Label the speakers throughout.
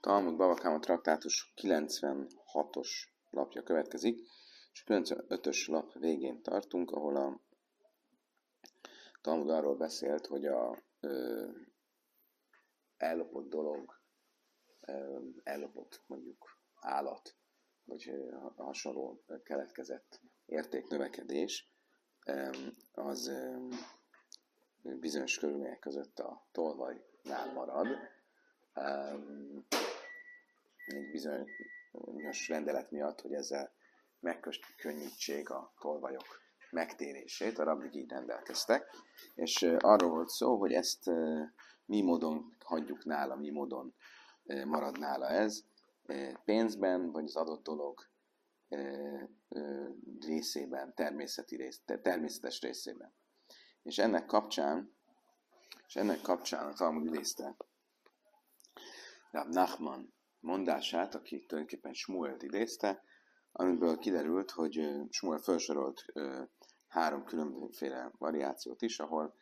Speaker 1: Talmud Bava Kama traktátus 96-os lapja következik, és 95-ös lap végén tartunk, ahol a Talmud arról beszélt, hogy a ellopott dolog, ellopott mondjuk állat, vagy hasonló keletkezett értéknövekedés, az bizonyos körülmények között a tolvajnál marad. Egy bizonyos rendelet miatt, hogy ezzel megkönnyítsék a tolvajok megtérését, a rabbik így rendelkeztek, és arról volt szó, hogy ezt mi módon hagyjuk nála, mi módon marad nála ez, pénzben, vagy az adott dolog részében, természetes részében. És ennek kapcsán a Talmud idézte Rab Nachman mondását, aki tulajdonképpen Smuelt idézte, amiből kiderült, hogy Smuel felsorolt 3 különféle variációt is, ahol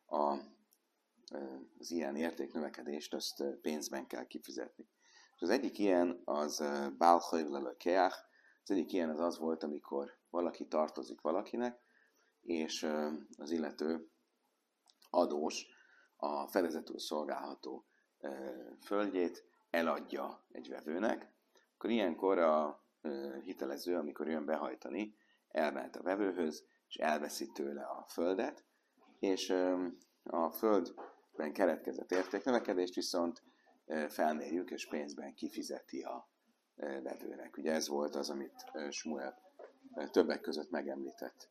Speaker 1: az ilyen értéknövekedést azt pénzben kell kifizetni. És az egyik ilyen az Bál Chayv Lelekeach, az egyik ilyen az volt, amikor valaki tartozik valakinek, és az illető adós a fedezetül szolgálható földjét eladja egy vevőnek, akkor ilyenkor a hitelező, amikor jön behajtani, elment a vevőhöz, és elveszi tőle a földet, és a földben keletkezett értéknövekedést viszont felmérjük, és pénzben kifizeti a vevőnek. Ugye ez volt az, amit Smuel többek között megemlített.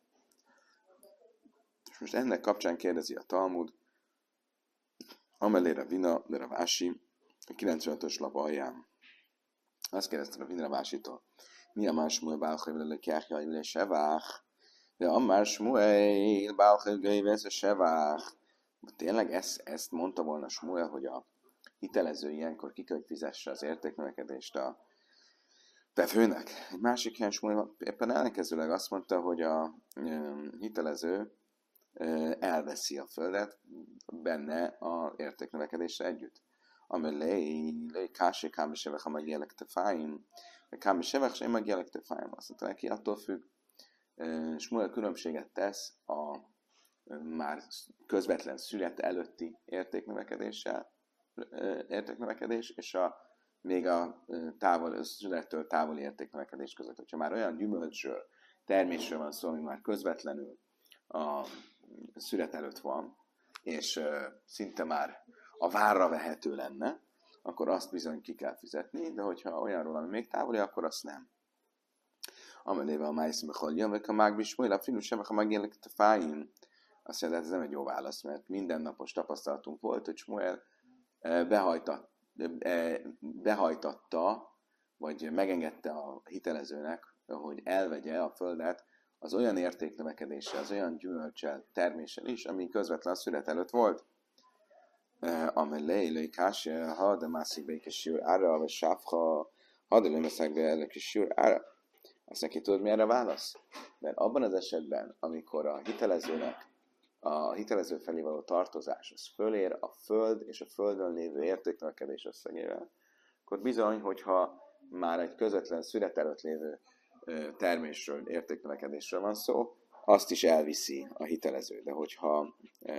Speaker 1: És most ennek kapcsán kérdezi a Talmud, Amelé Ravina de Ravási, a 95-ös lap alján. Azt kérdezte Ravina Ravásitól, mi a más Smuel Bálchai Lelekeach Jajle Sevach, de a más Smuel Bálchai Gaivész a Sevach. Tényleg ezt mondta volna Smuel, hogy a hitelező ilyenkor ki kell, hogy fizesse az értéknövekedést a vevőnek. Egy másik helyen Smuel éppen ellenkezőleg azt mondta, hogy a hitelező elveszi a földet benne a értéknövekedésre együtt. Amelé kásé kámesevech, ha megjelek te fáim, kámesevech, és én megjelek te fáim. Azt mondta neki, attól függ. Smuel különbséget tesz a már közvetlen szület előtti értéknövekedés és még a születtől távoli értéknövekedés között. Hogyha már olyan gyümölcsről, termésről van szó, ami már közvetlenül a szület előtt van, és szinte már a várra vehető lenne, akkor azt bizony ki kell fizetni, de hogyha olyanról, ami még távoli, akkor azt nem. Ameléve a májszbe hagyjam, vagy a mágbis majd a finusebek, ha megjelenik a fáim. Azt mondja, ez nem egy jó válasz, mert mindennapos tapasztalatunk volt, hogy Smuel behajtatta, vagy megengedte a hitelezőnek, hogy elvegye a földet az olyan értéknövekedéssel, az olyan gyümölcsel, terméssel is, ami közvetlen a szület előtt volt. Amelé, kásé, ha de mászik be egy sűr ára, vagy sáfha, ha de lemeszek be egy sűr ára. Azt neki tudod, mi erre a válasz? Mert abban az esetben, amikor a hitelező felé való tartozás, az fölér a föld és a földön lévő értéknövekedés összegével, akkor bizony, hogyha már egy közvetlen szület előtt lévő termésről, értéknövekedésről van szó, azt is elviszi a hitelező. De hogyha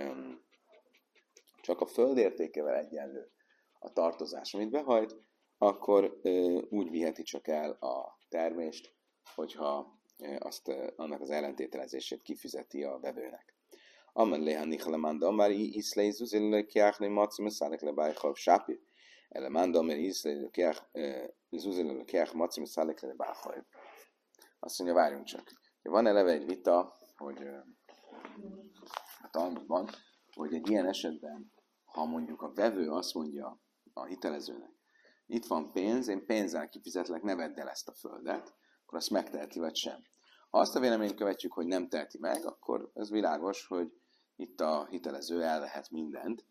Speaker 1: csak a föld értékével egyenlő a tartozás, amit behajt, akkor úgy viheti csak el a termést, hogyha annak az ellentételezését kifizeti a vevőnek. Amelé ha nichlemanda, már iszlei zuzilő kiáchni macim szállek le bájhav sápi. Elemanda, mert iszlei zuzilő kiách macim szállek le bájhav. Azt mondja, várjunk csak. Van eleve egy vita, hogy a Talmudban, hogy egy ilyen esetben, ha mondjuk a vevő azt mondja a hitelezőnek, itt van pénz, én pénzzel kifizetlek, ne vedd el ezt a földet, akkor azt megteheti, vagy sem. Ha azt a véleményt követjük, hogy nem teheti meg, akkor ez világos, hogy itt a hitelező elvehet mindent.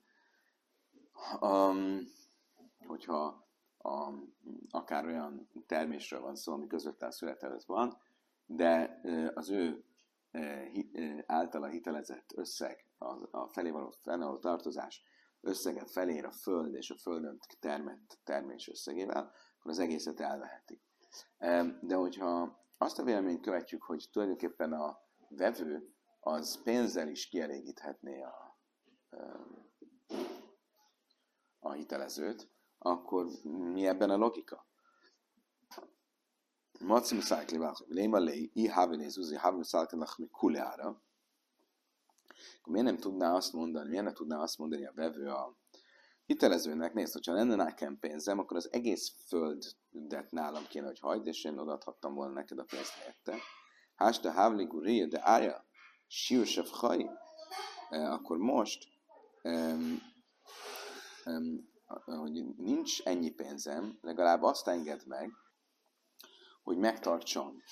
Speaker 1: Hogyha akár olyan termésről van szó, ami közvetlen szület előtt van, de az ő általa hitelezett összeg, a felé való fennálló tartozás, összeget felér a föld és a földön termett termés összegével, akkor az egészet elveheti. De hogyha azt a véleményt követjük, hogy tulajdonképpen a vevő az pénzzel is kielégíthetné a hitelezőt, akkor mi ebben a logika? Macim szájkli változó, léma lé, i hávilé zúzi, hávilé szállkanak mi kuleára. Akkor miért nem tudná azt mondani a vevő a hitelezőnek, nézd, hogyha lenne nekem pénzem, akkor az egész földet nálam kéne, hogy hagyd, és én odaadhattam volna neked a pénzt helyette. Hás de hávli guré, de ája, siusev haj, akkor most, hogy nincs ennyi pénzem, legalább azt engedd meg, hogy megtartsam,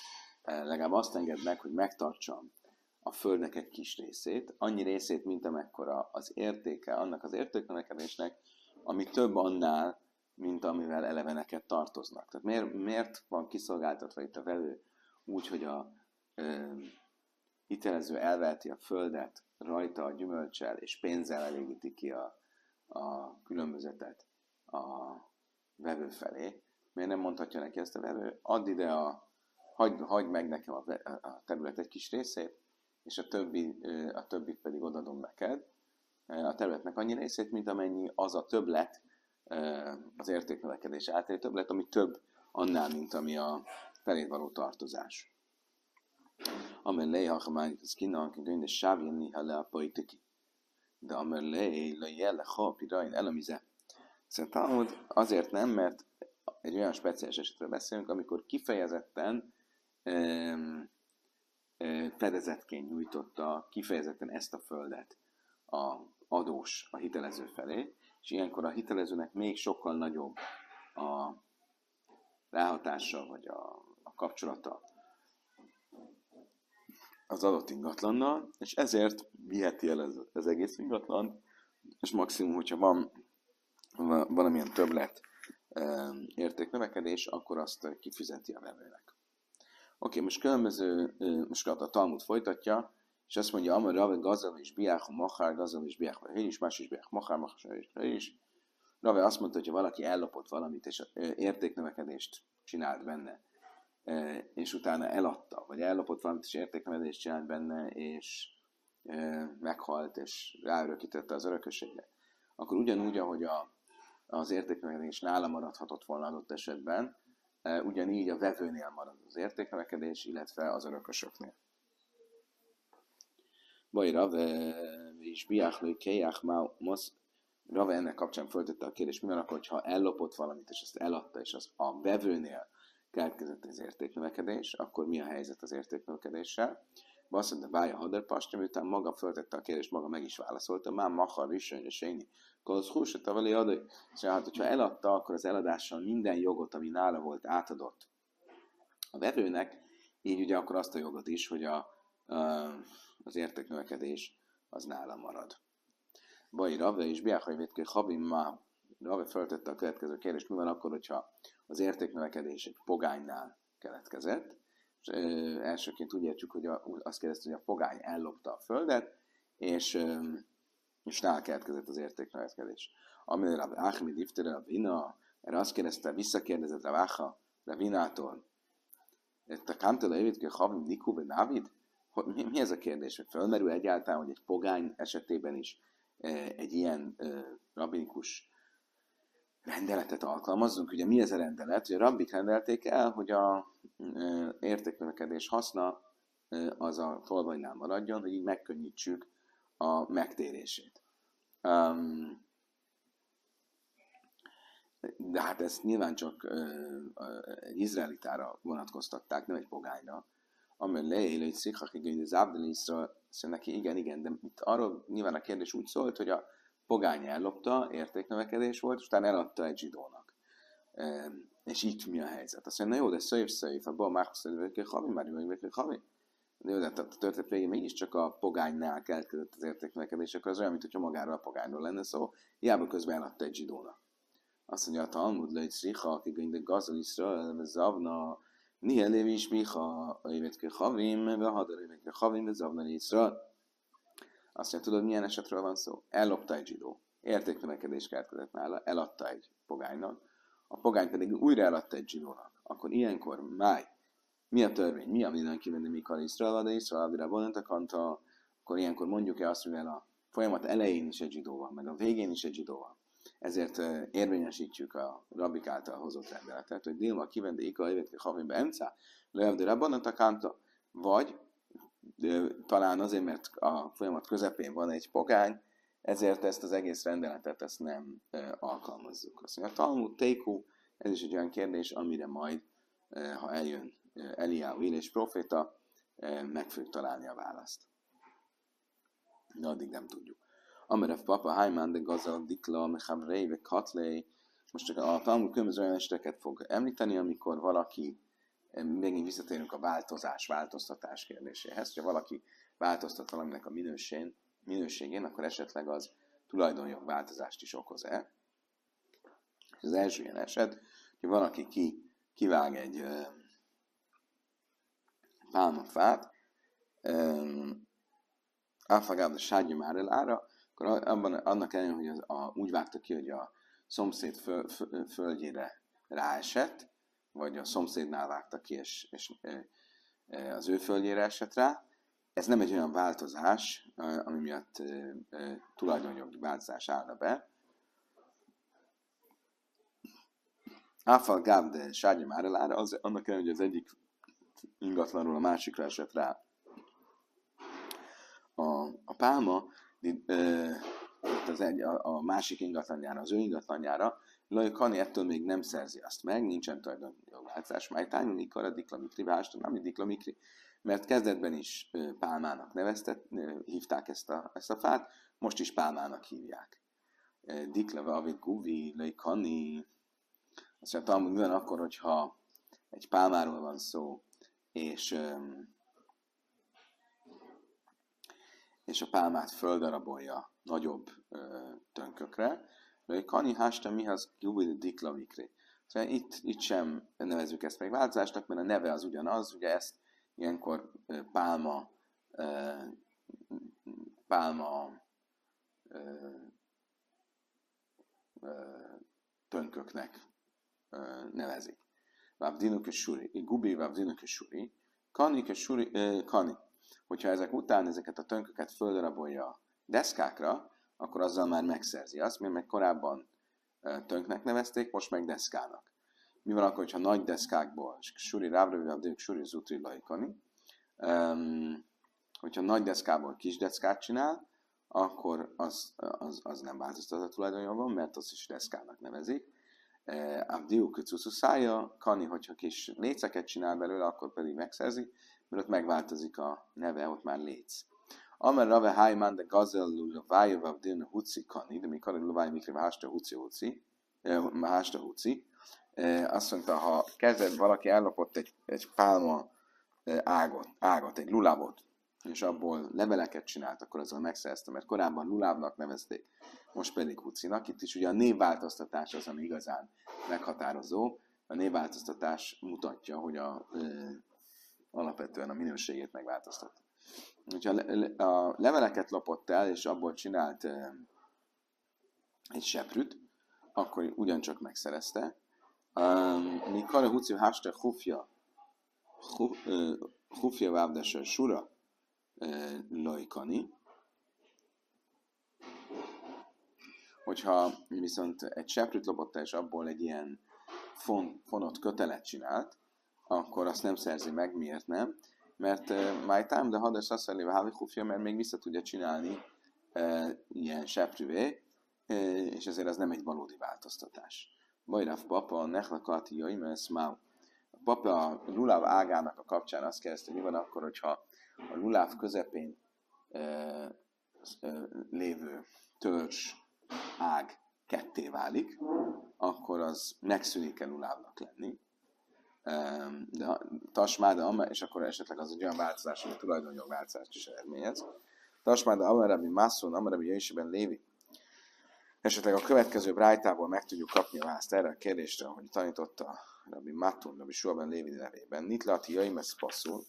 Speaker 1: a földnek egy kis részét, annyi részét, mint amekkora az értéke annak az értéknövekedésnek, ami több annál, mint amivel eleve neked tartoznak. Tehát miért van kiszolgáltatva itt a vevő úgy, hogy a hitelező elveheti a földet rajta a gyümölccsel, és pénzzel elégíti ki a különbözetet a vevő felé. Miért nem mondhatja neki ezt a vevő? Add ide hagyd meg nekem a terület egy kis részét, és a többit pedig odadom neked. A területnek annyi részét, mint amennyi az a többlet, az értéknövekedés általi többlet, ami több annál, mint ami a feléd való tartozás. Amelé, ha már ez kínálnak, hogy de sávjönni, ha le a politiki. De amelé, le ha pirain, elamize. Szerintem azért nem, mert egy olyan speciális esetről beszélünk, amikor kifejezetten fedezetként nyújtotta kifejezetten ezt a földet a adós a hitelező felé, és ilyenkor a hitelezőnek még sokkal nagyobb a ráhatása, vagy a kapcsolata az adott ingatlannal, és ezért viheti el az egész ingatlan, és maximum, hogyha van valamilyen többlet értéknövekedés, akkor azt kifizeti a vevőnek. Oké, most a Talmud folytatja, és azt mondja, amar Rave gazel és biach machar, gazel és biach is, más is biach machar is. Rave azt mondta, hogy ha valaki ellopott valamit, és értéknövekedést csinált benne, és utána eladta, vagy ellopott valamit, és értéknövekedést csinált benne, és meghalt, és ráörökítette az örökösségre, akkor ugyanúgy, ahogy az értéknövekedés nála maradhatott volna adott esetben, ugyanígy a vevőnél marad az értéknövekedés, illetve az örökösöknél. Vagy Rave és biachlői kejach mosz. Rave ennek kapcsán föltette a kérdést, mi van akkor, ha ellopott valamit, és ezt eladta, és az a vevőnél keletkezett az értéknövekedés, akkor mi a helyzet az értéknövekedéssel? Azt mondta, bája haderpastja, miután maga föltette a kérdést, maga meg is válaszolta, már machar is, és én az húsot a veli adj. Tehát, hogyha eladta, akkor az eladással minden jogot, ami nála volt, átadott a vevőnek, így ugye akkor azt a jogot is, hogy az értéknövekedés az nála marad. Baj Rave és Biachajvétkő Habim ma. Rave föltette a következő kérdést, mi van akkor, hogyha az értéknövekedés egy pogánynál keletkezett, és elsőként úgy értjük, hogy azt kérdezte, hogy a pogány ellopta a földet, és nála keletkezett az értéknövekedés. Amire Rav Achmed iftere a Vina, erre azt kérdezte, visszakérdezett Rav Vinától, te kámtele évit, hogy Havim Niku be Dávid? Mi ez a kérdés? Hogy fölmerül egyáltalán, hogy egy pogány esetében is egy ilyen rabbinikus rendeletet alkalmazzunk? Ugye mi ez a rendelet? Hogy a rabbik rendelték el, hogy a értéknövekedés haszna az a tolvajnál maradjon, hogy így megkönnyítsük a megtérését. De hát ezt nyilván csak egy izraelitára vonatkoztatták, nem egy pogányra. Amely leélő, hogy szikhakig, hogy az Abdelisra, szóval neki igen, de itt arról nyilván a kérdés úgy szólt, hogy a pogány ellopta, értéknövekedés volt, és utána eladta egy zsidónak. És így mi a helyzet? Azt mondja, na jó, de szöjv, abban már havi, de jó, de a történet végén mégiscsak a pogánynál keletkezett az értéknövekedés, akkor az olyan, mintha magáról a pogányról lenne szó, hiába közben eladta egy zsidónak. Azt mondja, a Talmud le, hogy szriha, akik de gazel Iszrael, zavna, nihe lévi is miha, évetke havim, ve hadar évetke havim, ve zavna Iszrael. Azt mondja, tudod, milyen esetről van szó? Ellopta egy zsidó. értéknövekedés keletkezett nála, eladta egy pogánynak, a pogány pedig újra eladta egy zsidónak. Akkor ilyenkor mi a törvény? Mi a minden kivenni mikor Iszrael, de Iszrael adira vonat kanta, akkor ilyenkor mondjuk-e azt, mivel a folyamat elején is egy zsidó van, meg a végén is egy zsidó van. Ezért érvényesítjük a rabbik által hozott rendeletet, hogy Dilma kivendi ika évetli havimbe emca, lejövde rabbanat a kanta, vagy talán azért, mert a folyamat közepén van egy pogány, ezért ezt az egész rendeletet ezt nem alkalmazzuk. Azt mondja, a Talmud Teiku, ez is egy olyan kérdés, amire majd, ha eljön Eliáhu és proféta, meg fogjuk találni a választ. De addig nem tudjuk. Amerev papa, Haimán, de Gazal, Dikla, Mechavrei, ve Katlei. Most csak a Talmud különböző olyan eseteket fog említeni, amikor valaki, megint visszatérünk a változtatás kérdéséhez, hogyha valaki változtat valaminek a minőségén, akkor esetleg az tulajdonjog változást is okoz-e. Az első ilyen eset, hogy valaki kivág egy pálmafát, Alfagább a sádja már elára, akkor annak ellenére, hogy úgy vágta ki, hogy a szomszéd földjére ráesett, vagy a szomszédnál vágta ki, és az ő földjére esett rá, ez nem egy olyan változás, ami miatt tulajdonjogi változás állna be. Áfal gáb, de sárgya már elára, annak ellenére, hogy az egyik ingatlanról a másikra esett rá. A pálma a másik ingatlanjára, az ő ingatlanjára, Laj Kani ettől még nem szerzi azt meg, nincsen tulajdonjogváltozás, máj tájmon ikar a diklamikri vástól, nem diklamikri, mert kezdetben is pálmának hívták ezt a fát, most is pálmának hívják. Diklave avid guvi, Laj Kani, azt mondja, Talmud, mi van akkor, hogyha egy pálmáról van szó, és a pálmát földarabolja nagyobb tönkökre, de Kani hásta mihez gubi diklamikre. Szóval itt sem nevezzük ezt meg változásnak, mert a neve az ugyanaz, ugye ezt ilyenkor pálma tönköknek nevezik. Vavdinuk és suri, gubi vavdinuk és suri, kani és suri, kani. Hogyha ezek után ezeket a tönköket földarabolja deszkákra, akkor azzal már megszerzi azt, mert meg korábban tönknek nevezték, most meg deszkának. Mi van akkor, hogyha nagy deszkákból, suri rávrövő, suri zutri lajkani, hogyha nagy deszkából kis deszkát csinál, akkor az nem változtat a tulajdonjogon, mert azt is deszkának nevezik. Abdiuk cucuszája, kani, hogyha kis léceket csinál belőle, akkor pedig megszerzi, mert ott megváltozik a neve, ott már léc. Amer rave hájmán de gazel luvaja vavdilna huci kani, de mikor a luvaja mikre hásta huci, azt mondta, ha kezdett valaki ellopott egy pálma ágat, egy lulavot, és abból leveleket csinált, akkor azzal megszerezte, mert korábban lulávnak nevezték, most pedig hucinak. Itt is ugye a névváltoztatás az, ami igazán meghatározó. A névváltoztatás mutatja, hogy alapvetően a minőségét megváltoztat. Ha a leveleket lopott el, és abból csinált egy seprűt, akkor ugyancsak megszerezte. Mikor a huci hásta hufja vábdesa sura lojkani, hogyha viszont egy seprűt lopott el, és abból egy ilyen fonott kötelet csinált, akkor azt nem szerzi meg. Miért nem? Mert my time, de hadas azt eléve hávi hufja, mert még vissza tudja csinálni ilyen seprűvé, és ezért az nem egy valódi változtatás. Bajráv papa, nechlakati jaimesz máu. A papa a luláv ágának a kapcsán azt kérdezte, hogy mi van akkor, hogyha a luláv közepén lévő törzs ág ketté válik, akkor az megszűnik-e lulávnak lenni. De tasmáda, és akkor esetleg az egy olyan változás, ami tulajdonjog változást is eredményez. Tasmáda amarabi mászon, amarabi jöjjésében lévi. Esetleg a következő brájtából meg tudjuk kapni a választ erre a kérdésre, hogy tanította Rabbi Matun, Rabbi Suaben Lévi nevében. Nitlati jaimesz passzul,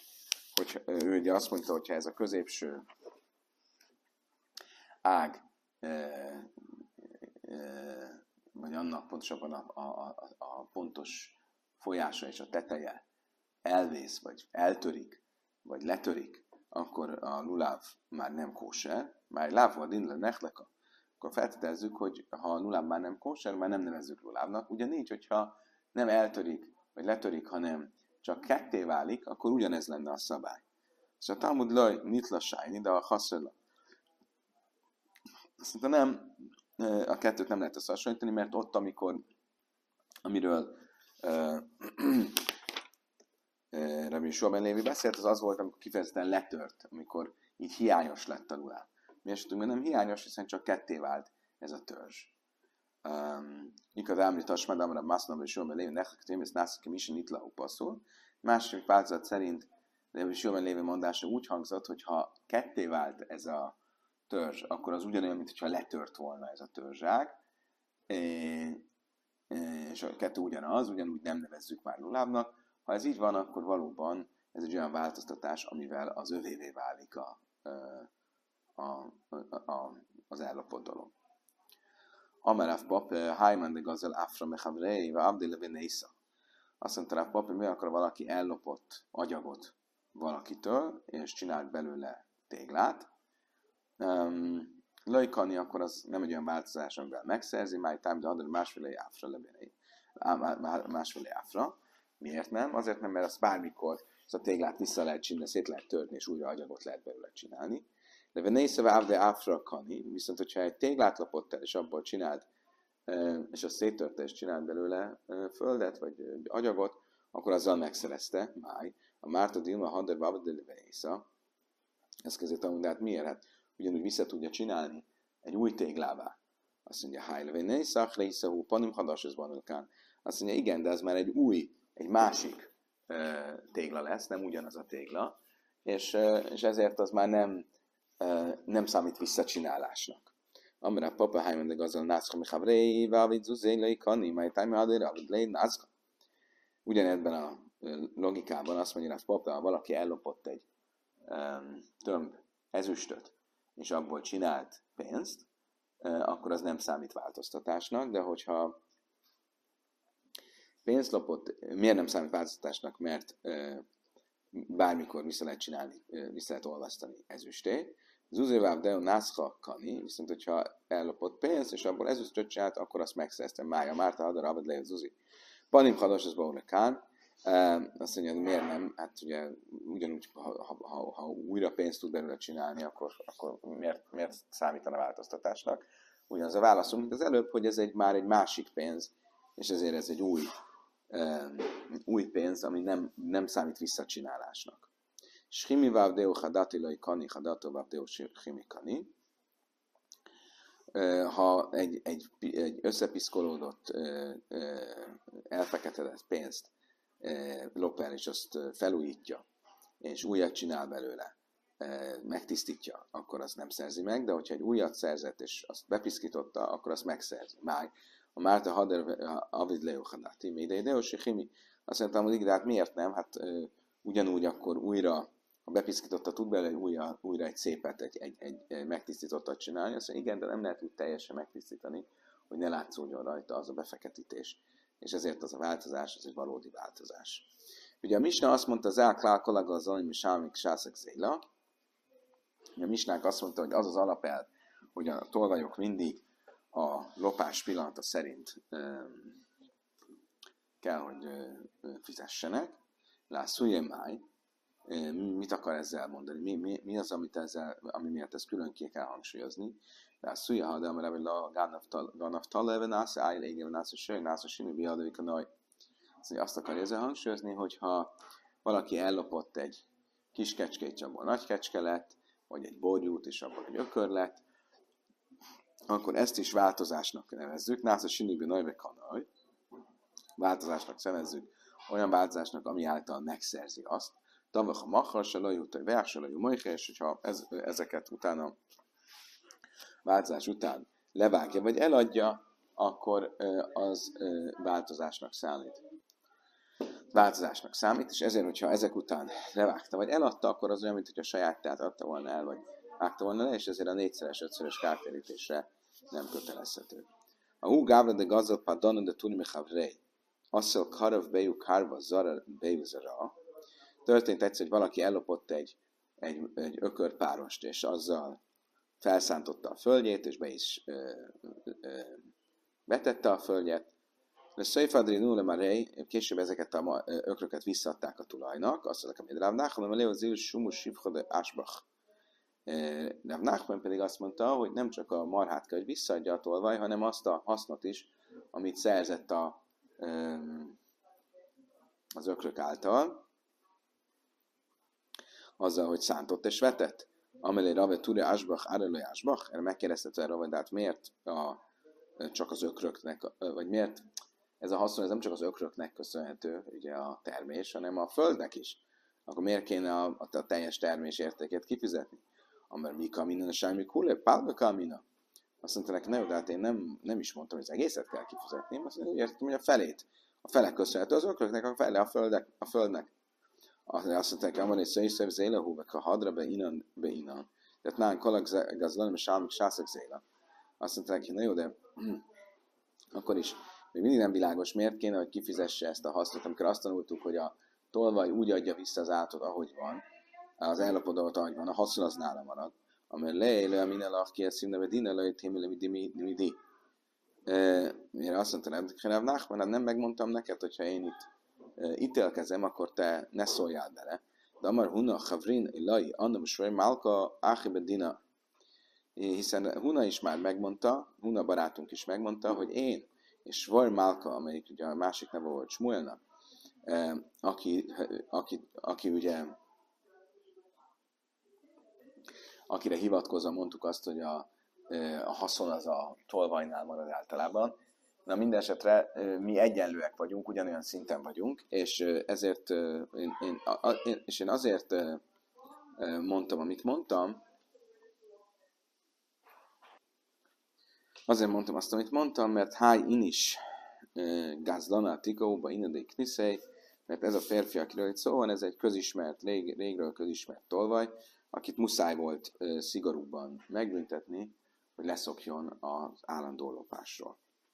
Speaker 1: hogy ő ugye azt mondta, hogyha ez a középső ág vagy annak pontosabban a pontos folyása és a teteje elvész, vagy eltörik, vagy letörik, akkor a luláv már nem kóser, már láv volt indle nechleka, akkor feltételezzük, hogy ha a luláv már nem kóser, már nem nevezzük lulávnak. Ugyanígy, hogyha nem eltörik, vagy letörik, hanem csak ketté válik, akkor ugyanez lenne a szabály. Szóval a Talmud laj nitlassájni, de a haszöla. Szerintem nem, a kettőt nem lehet összehasonlítani, mert ott, amiről Rabbi Yeshua ben Lévi beszélt, az volt, amikor kifejezetten letört, amikor így hiányos lett a luláv. Mi esetünkben nem hiányos, hiszen csak ketté vált ez a törzs. Mikor Ámri Tasmad, Amra Masna, Rabbi Yeshua ben Lévi, Nechak Témész, Nászak, Misi, Nitla, Upaszul. Másik változat szerint Rabbi Yeshua ben Lévi mondása úgy hangzott, hogy ha ketté vált ez a törzs, akkor az ugyanolyan, mintha letört volna ez a törzság, és a kettő ugyanúgy nem nevezzük már lulávnak. Ha ez így van, akkor valóban ez egy olyan változtatás, amivel az övévé válik az ellopott dolog. Amarav pap, Hájman de gazel afra mechavrei, va abdéle benészak. Azt mondta Rav Papa, mi akar valaki ellopott agyagot valakitől, és csinált belőle téglát. Lajkani, akkor az nem egy olyan változás, amivel megszerzi, máj time, de adod másféle áfra. Miért nem? Azért nem, mert azt bármikor ezt a téglát vissza lehet csinálni, szét lehet törni, és újra agyagot lehet belőle csinálni. De venészeve ávde áfra kani, viszont hogyha egy téglát lopott el, és abból csinált, és azt széttörte, és csinált belőle földet, vagy agyagot, akkor azzal megszerezte, máj. A Márta Dilma Hader Babadele Veésza. Ezt kezdett tanulni, de hát miért? Hát ugyanúgy vissza tudja csinálni egy új téglává. Azt mondja, Hájle Venészak, Lehiszahú, Panim Hadas, Banulkán. Azt mondja, igen, de ez már egy másik tégla lesz, nem ugyanaz a tégla, és ezért az már nem számít visszacsinálásnak. Amire Papa Hájman de Gazal Nászka Michavrei, Vávid Zuzélei Kani, majd Tájmi Adér, Vávid Lei Nászka. Ugyanebben a logikában azt mondja, hogy Papa, ha valaki ellopott egy tömb ezüstöt, és abból csinált pénzt, akkor az nem számít változtatásnak, de hogyha pénzt lopott, miért nem számít változtatásnak? Mert bármikor vissza lehet csinálni, vissza lehet olvasztani ezüstét. Zuzéváv deo nászka kani, viszont hogyha ellopott pénzt, és abból ezüstöt csinált, akkor azt megszereztem. Mája Márta hadar abad le Zuzi. Panim hadas az baulekán. Azt mondja, hogy miért nem? Hát ugye ugyanúgy, ha újra pénzt tud belőle csinálni, akkor miért számítana változtatásnak? Ugyanaz a válaszunk, mint az előbb, hogy ez már egy másik pénz, és ezért ez egy új pénz, ami nem számít visszacsinálásnak. Shimi vávdeo hadatilai kani, hadato vávdeo shimi kani. Ha egy összepiszkolódott, elfeketedett pénzt lop el, és azt felújítja, és újat csinál belőle, megtisztítja, akkor azt nem szerzi meg, de hogyha egy újat szerzett, és azt bepiszkította, akkor azt megszerzi. Máj. A Márta Hader Avid Leo Hadati, Médei Deosi Chimi. Azt mondtam, hogy de hát miért nem? Hát ugyanúgy akkor újra, ha bepiszkította, tud belőle újra egy szépet, egy megtisztítottat csinálni. Azt mondja, igen, de nem lehet úgy teljesen megtisztítani, hogy ne látszódjon rajta az a befeketítés. És ezért az a változás, az egy valódi változás. Ugye a Misna azt mondta, Zák Kolaga az Alim Sámik Sászak Zéla. A Misnák azt mondta, hogy az az alapelv, hogy a tolvajok mindig a lopás pillanata szerint kell, hogy fizessenek. Lászulje máj. Mit akar ezzel mondani? Mi az, ami miatt ezt külön ki kell hangsúlyozni? Lászulje, ha de amire a Gánaftal leve nász, áll égében nász, és sőn nász, a simi biadóik a nagy. Azt akarja ezzel hangsúlyozni, hogyha valaki ellopott egy kis kecskét, és abból nagy kecske lett, vagy egy borjút, és abból egy ökör lett, akkor ezt is változásnak nevezzük. Nász a sinibbi nagybe kanaj. Változásnak nevezzük. Olyan változásnak, ami által megszerzi azt. Tavach a machar, se lajut, a vers, se lajut, mojhe, és hogyha ezeket utána, változás után levágja, vagy eladja, akkor az változásnak számít. Változásnak számít, és ezért, hogyha ezek után levágta, vagy eladta, akkor az olyan, mint hogy a saját teát adta volna el, vagy vágta volna le, és ezért a 4-szeres, 5-szörös kártérítésre nem kötelezhető. A hú gávra de gazol padana de tuni mechavrei. Asszal karav bejú kárva zara bejú zara. Történt egyszer, hogy valaki ellopott egy ökörpárost, és azzal felszántotta a földjét, és be is betette a földjet. De Szöjfadri Nule Marei, később ezeket a ökröket visszaadták a tulajnak, azt mondták, hogy Rav Nachman, a Leo Zil Sumus Sivchode Asbach. Rav Nachman pedig azt mondta, hogy nem csak a marhát kell, hogy visszaadja a tolvaj, hanem azt a hasznot is, amit szerzett az ökrök által, azzal, hogy szántott és vetett. Amelé Rave Ture Asbach, Arelőj Asbach, erre megkérdezte Rave, de hát miért csak az ökröknek, vagy miért ez a haszon, ez nem csak az ökröknek köszönhető, ugye a termés, hanem a földnek is. Akkor miért kéne a teljes termés értékét kifizetni? Amár Mika minden a semmi kulé, pálbeka mina. Azt mondta neki, de hát én nem is mondtam, hogy az egészet kell kifizetni, én azt mondtam, hogy értem, hogy a felét. A felek köszönhető az ökröknek, a fele a földnek. Azt mondta neki, amár egy szöjszöv zélehúvek, a hadra be inan. Tehát nán kolag gazlan, és sálmik sászak zéla. Azt mondta neki, na jó, de akkor is még mindig nem világos, miért kéne, hogy kifizesse ezt a hasznot, amikor azt tanultuk, hogy a tolvaj úgy adja vissza az állatot, ahogy van, az ellopodott, ahogy van, a haszon az nála marad. Amely leélő, a minelach ki a színeve dinelői témele midi. Mire azt mondta, hogy nem megmondtam neked, hogyha én itt ítélkezem, akkor te ne szóljál bele. De amar huna chavrin ilai annam svej málka áhibe dina. Hiszen Huna is már megmondta, Huna barátunk is megmondta, hogy én és Svoj Málka, amelyik ugye a másik neve volt Smuelnak, aki ugye, akire hivatkozva mondtuk azt, hogy a haszon az a tolvajnál marad általában. Na minden esetre mi egyenlőek vagyunk, ugyanolyan szinten vagyunk, és ezért én azért mondtam, amit mondtam, azért mondtam azt, amit mondtam, mert háj inis gázlana tikóba inadék kniszej, mert ez a férfi, akiről itt szó van, ez egy közismert, régről közismert tolvaj, akit muszáj volt szigorúbban megbüntetni, hogy leszokjon az állandó lopásról.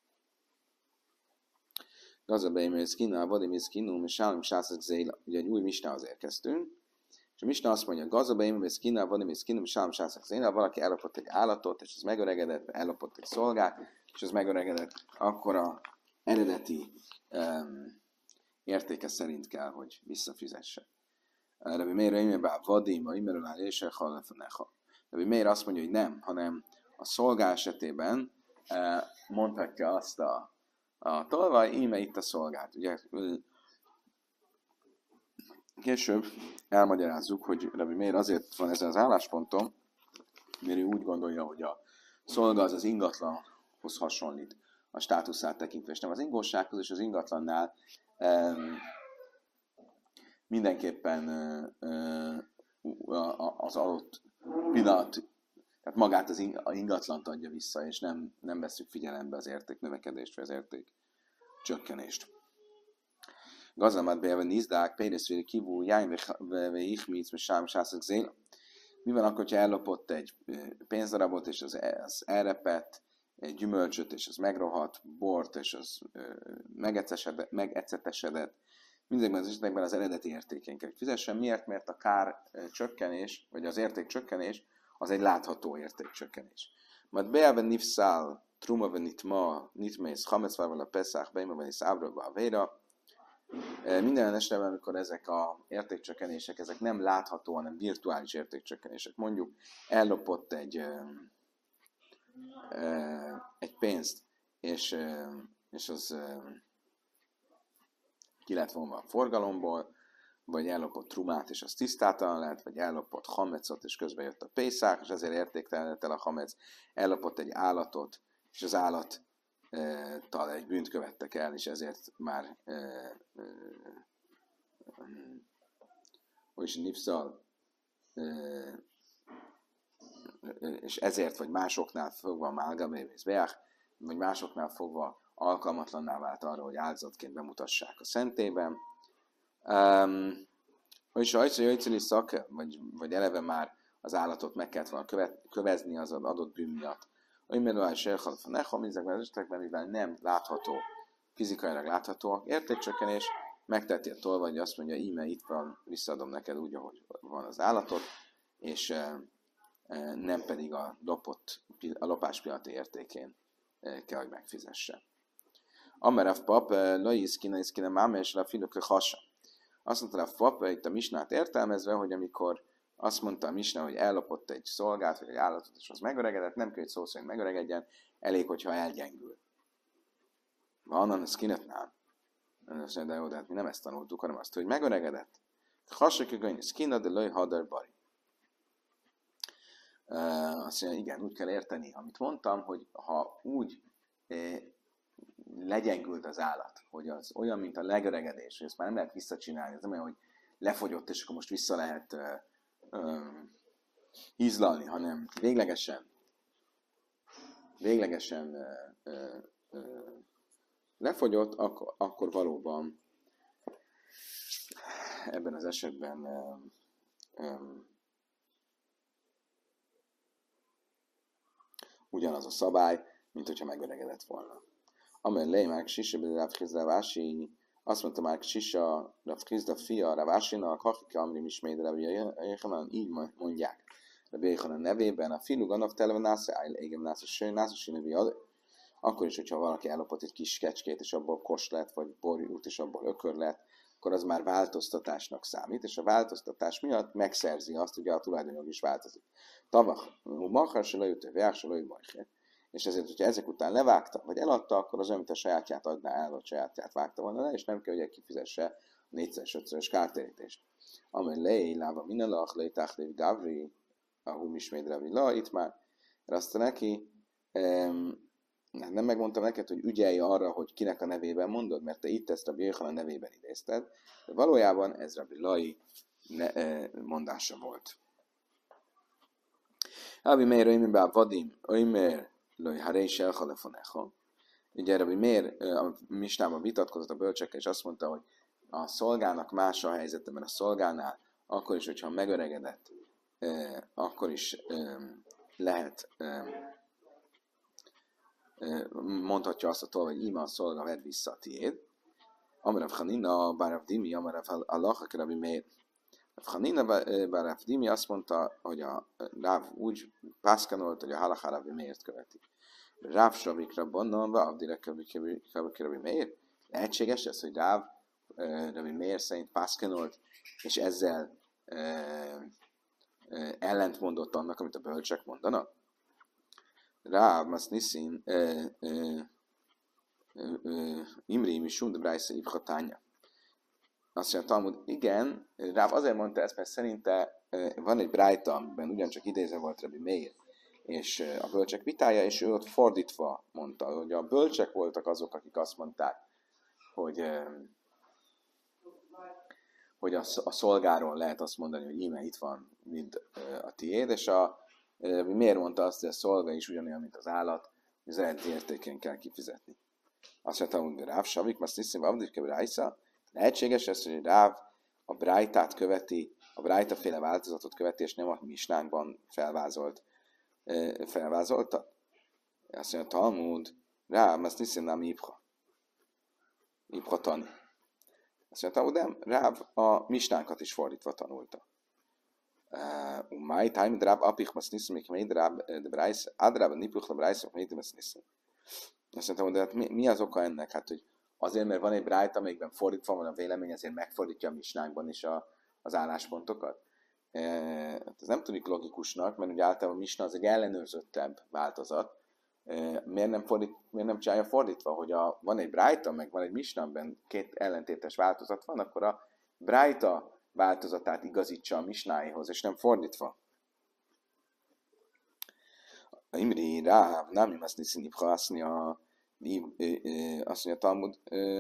Speaker 1: Gazabeimőz kínál, vadimiz kínum, és sálim sászak zéla. Ugye egy új misnához érkeztünk, és a misna azt mondja, gazabeimőz kínál, vadimiz kínum, és sálim sászak zéla. Valaki ellopott egy állatot, és az megöregedett, ellopott egy szolgát, és az megöregedett, akkor a eredeti értéke szerint kell, hogy visszafizesse. Rabbi Meir imébá vadima, imerülál és halafaneha. Rabbi Meir azt mondja, hogy nem, hanem a szolgá esetében mondhatja azt a tolvaj, íme itt a szolgát. Ugye, később elmagyarázzuk, hogy Rabbi Meir azért van ezen az állásponton, mert ő úgy gondolja, hogy a szolga az ingatlanhoz hasonlít a státuszát tekintve, és nem az ingósághoz, és az ingatlannál mindenképpen az adott pillanat, tehát magát az ingatlant adja vissza, és nem vesszük figyelembe az érték növekedést, vagy az érték csökkenést. Gazamat bejelve nizdák, pénzvéri kívül, jány ve ihmic, me sám sászak zél. Mi van akkor, ha ellopott egy pénzdarabot, és az elrepett, egy gyümölcsöt, és az megrohadt, bort, és az megecetesedett. Mindezekben az esetekben az eredeti értékén kell fizessen. Miért? Mert a kár csökkenés, vagy az érték csökkenés, az egy látható értékcsökkenés. Majd bejelve nifszál, truma ve nitmész, hamecvával a peszák, beima ve nisz ábragba a véra. Minden esetben, amikor ezek a értékcsökkenések, ezek nem látható, hanem virtuális értékcsökkenések. Mondjuk ellopott egy pénzt, és az ki lett vonva a forgalomból, vagy ellopott trumát, és az tisztátalan lett, vagy ellopott hamecot, és közben jött a pészák, és ezért értéktelenedett el a hamec, ellopott egy állatot, és az állattal egy bűnt követtek el, és ezért már hogy is nipszal, és ezért, vagy másoknál fogva málgamévész beák, vagy másoknál fogva alkalmatlanná vált arra, hogy áldozatként bemutassák a szentében. És ajcai szake, vagy eleve már az állatot meg kellett volna kövezni az adott bűn miatt. Olyan melóhaj sérhalaf a nechom, ezekben az esetekben, mivel nem látható, fizikailag láthatóak, értékcsökkenés, megteheti a tolva, hogy azt mondja, íme itt van, visszaadom neked úgy, ahogy van az állatot, és nem pedig a lopás pillanati értékén kell, hogy megfizesse. Amerav pap, laiszkina máma és lafilök hasa. Azt mondta a pap, itt a misnát értelmezve, hogy amikor azt mondta a misna, hogy ellopott egy szolgát, vagy egy állatot, és az megöregedett, nem kell, hogy szó szerint megöregedjen, elég, hogyha elgyengül. Van, az skinetnál. Azt mondja, de jó, de hát mi nem ezt tanultuk, hanem azt, hogy megöregedett. Hassak a skina, de loj hadar bari. Azt mondja, igen, úgy kell érteni, amit mondtam, hogy ha úgy legyengült az állat, hogy az olyan, mint a legöregedés, hogy ezt már nem lehet visszacsinálni, ez nem olyan, hogy lefogyott, és akkor most vissza lehet hízlalni, hanem véglegesen lefogyott, akkor valóban ebben az esetben ugyanaz a szabály, mint hogyha megöregedett volna. Amellé már Sisa Rav Chizda Ravási, azt mondta már Sisa Rav Chizda fia Ravásinak, Hachika Amrim Isméd Rabbi Yechanan, így mondják Rabbi Yechanan nevében, a filu ganav telve nászra áll, égem nászra sinevi ad. Akkor is, hogyha valaki ellopott egy kis kecskét, és abból kos lett, vagy borjút, és abból ökör lett, akkor az már változtatásnak számít, és a változtatás miatt megszerzi azt, hogy a tulajdonjog is változik. Tavach, machar se lejött, vják se lejött, és ezért, hogyha ezek után levágta, vagy eladta, akkor az olyan, mint a sajátját adná el, vagy sajátját vágta volna le, és nem kell, hogy kifizesse 4-5-szörös kártérítést. Amely láva minalach, lejtách lév gavri, a humismédre vila, itt már raszta neki, nem megmondtam neked, hogy ügyelj arra, hogy kinek a nevében mondod, mert te itt ezt Rabbi Yechanan nevében idézted, de valójában ez Rabbi Lai mondása volt. Rabbi Meir, oimer vadim, oimer loj haréis elhalefonecha. Ugye Rabbi Meir a misnában vitatkozott a bölcsekkel, és azt mondta, hogy a szolgának más a helyzete, mert a szolgánál akkor is, hogyha megöregedett, akkor is lehet mondhatja azt a tolva, hogy ima a szolga, vedd vissza a tiéd. Amarav Chanina, Bárav Dimi, Amarav Allahak, Rabbi Meir. Chanina, Bárav Dimi azt mondta, hogy a Ráv úgy pászkanolt, hogy a Halakha Rabbi Meirt követi. Ráv Savik Rabbannan, Vavdire Rabbi Meir. Lehetséges ez, hogy Ráv Rabbi Meir szerint pászkanolt, és ezzel ellentmondott annak, amit a bölcsek mondanak? Ráv, azt niszin, Imri, mi sund, brájsza, ibhatánya. Azt mondja, Talmud, igen, Ráv azért mondta ezt, mert szerinte van egy brájta, amiben ugyancsak idézve volt Rabbi Meir, és a bölcsek vitája, és ő ott fordítva mondta, hogy a bölcsek voltak azok, akik azt mondták, hogy a szolgáról lehet azt mondani, hogy íme itt van, mint a tiéd, és miért mondta azt, hogy a szolga is ugyanolyan, mint az állat, hogy az eredeti értékén kell kifizetni. Azt mondta, hogy Ráv Savik, azt hiszem, Avdike Brájsza, lehetséges ez, hogy Ráv a Brájtát követi, a Brájta-féle változatot követi, és nem a misnánkban felvázolta. Azt mondja, Talmud, Ráv, azt hiszem, nem Ibha tani. Azt mondja, Talmud, nem, Ráv a misnánkat is fordítva tanulta. Umay time drab apich masnissen mich meid drab de brais adrab nipuch le brais meid masnissen. Azt mondtam, de hát mi az oka ennek? Hát, hogy azért, mert van egy brájta, amelyikben fordítva van a vélemény, ezért megfordítja a misnákban is az álláspontokat. Ez nem tűnik logikusnak, mert ugye általában a misna az egy ellenőrzöttebb változat. Miért nem csinálja fordítva, hogy van egy brájta, meg van egy misna, amiben két ellentétes változat van, akkor a brájta változatát igazítsa a misnáihoz, és nem fordítva. Imri Ráv, nem azt niszi nipha, azt mondja Talmud.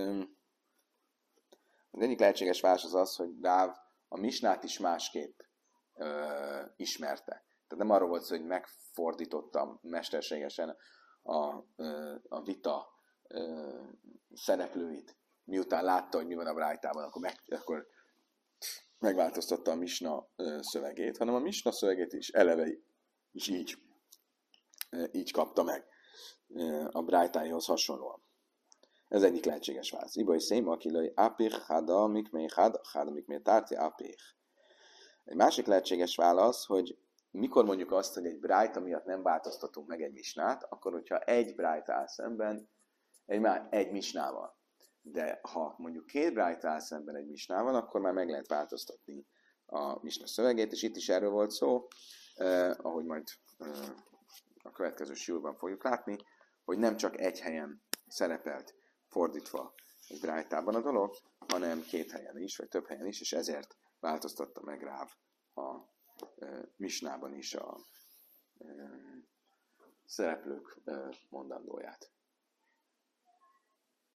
Speaker 1: Az egyik lehetséges válasz az az, hogy Ráv a misnát is másképp ismerte. Tehát nem arról volt szó, hogy megfordítottam mesterségesen a vita szereplőit, miután látta, hogy mi van a brájtában, akkor megváltoztatta a misna szövegét, hanem a misna szövegét is eleve is így kapta meg a brájtáihoz hasonlóan. Ez egyik lehetséges válasz. Ibai széma, akilai apich, hada, mikmé, hada, mikmé, tárti, apich. Egy másik lehetséges válasz, hogy mikor mondjuk azt, hogy egy brájta miatt nem változtatunk meg egy misnát, akkor, hogyha egy brájta áll szemben egy misnával. De ha mondjuk két brájta áll szemben egy misnával, akkor már meg lehet változtatni a misna szövegét, és itt is erről volt szó, ahogy majd a következő siúrban fogjuk látni, hogy nem csak egy helyen szerepelt fordítva egy brájtában a dolog, hanem két helyen is, vagy több helyen is, és ezért változtatta meg Ráv a misnában is a szereplők mondandóját.